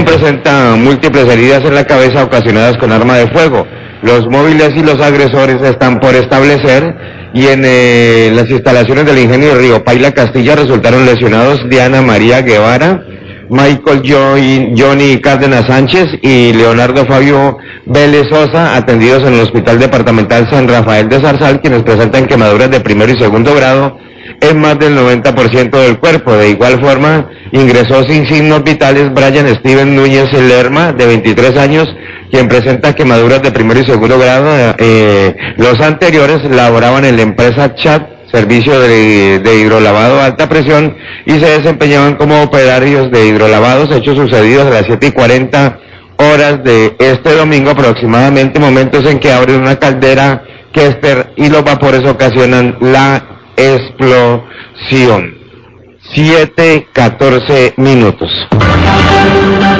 presenta múltiples heridas en la cabeza ocasionadas con arma de fuego. Los móviles y los agresores están por establecer, y en las instalaciones del ingenio Río Paila Castilla resultaron lesionados Diana María Guevara, Michael Johnny Cárdenas Sánchez y Leonardo Fabio Vélez Sosa, atendidos en el Hospital Departamental San Rafael de Zarzal, quienes presentan quemaduras de primero y segundo grado en más del 90% del cuerpo. De igual forma, ingresó sin signos vitales Brian Steven Núñez Lerma, de 23 años, quien presenta quemaduras de primero y segundo grado. Los anteriores laboraban en la empresa Chat, servicio de hidrolavado a alta presión, y se desempeñaban como operarios de hidrolavados, hechos sucedidos a las 7:40 horas de este domingo aproximadamente, momentos en que abren una caldera Kester y los vapores ocasionan la explosión. 7:14 minutos.